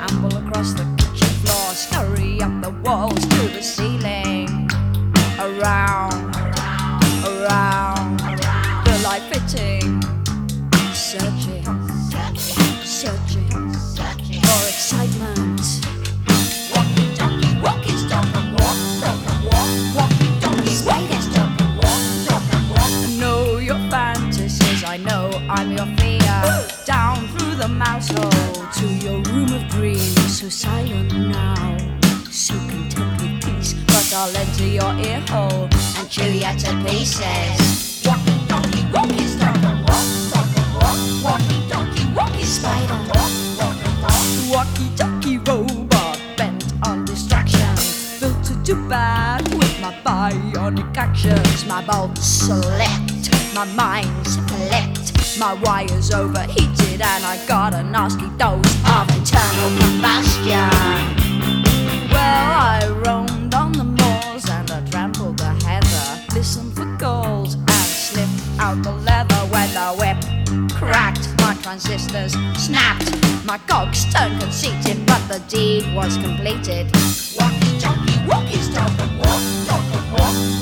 amble across the kitchen floor, scurry up the walls to the ceiling, around, around, the light fitting, searching, searching for excitement. Walkie talkie, walkie stop and walk, stop and walk. Walkie talkie, walkie stop and walk, stop and walk. I know your fantasies, I know I'm your fear. Down through the mouse hole to your room of dreams. So silent now, so content with peace. But I'll enter your ear hole and chew you to pieces. Walkie talkie, walkie stop and walk, stop and walk. Walkie talkie, walkie stop and walk, stop and walk. Walkie-talkie robot bent on distraction, filtered too bad with my bionic actions. My bolts select, my mind's flipped, my wire's overheated, and I got a nasty dose of internal combustion. Well, I roamed on the moors and I trampled the heather, listened for calls and sniffed out the leather. When the whip cracked, my transistors snapped, my cogs turned conceited, but the deed was completed. Walkie talkie, walkie stop and walk, stop and walk.